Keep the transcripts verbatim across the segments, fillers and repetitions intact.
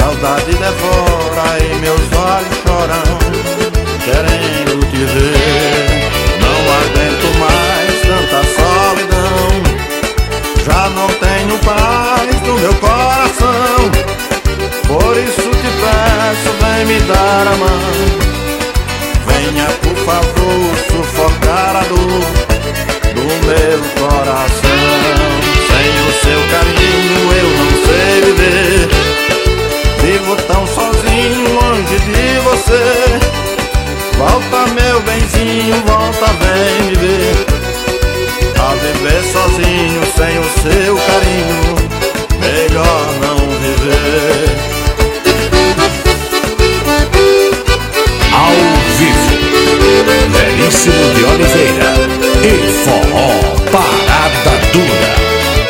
saudade devora e meus olhos choram, querendo te ver. Não aguento mais tanta solidão, já não tenho paz no meu coração. Por isso te peço, vem me dar a mão. Venha por favor sufocar a dor do meu coração. Sem o seu carinho eu não sei viver, vivo tão sozinho longe de você. Volta meu benzinho, volta, vem me ver. A viver sozinho sem o seu carinho, melhor não viver. Ao vivo, Veríssimo de Oliveira e Forró Parada Dura.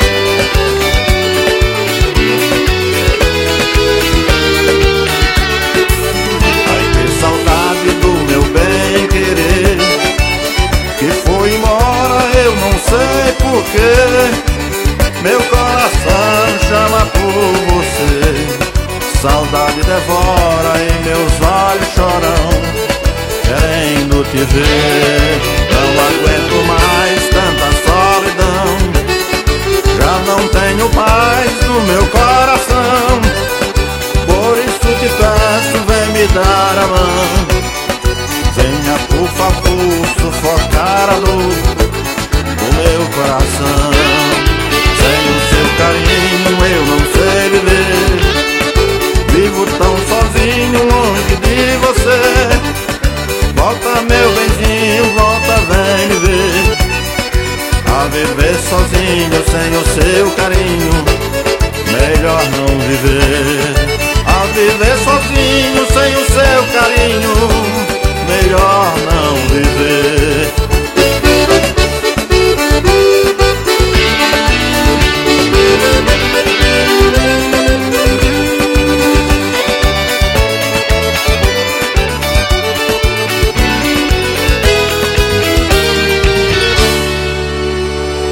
Ai, que saudade do meu bem querer, que foi embora eu não sei porquê. Meu coração chama por você, saudade devora e meus olhos choram, querendo te ver. Não aguento mais tanta solidão, já não tenho paz no meu coração. Por isso te peço, vem me dar a mão. Venha por favor sufocar a dor do meu coração. Sem o seu carinho eu não sei viver, vivo tão sozinho longe de você. Volta meu benzinho, volta, vem me ver. A viver sozinho sem o seu carinho, melhor não viver. A viver sozinho sem o seu carinho, melhor não viver.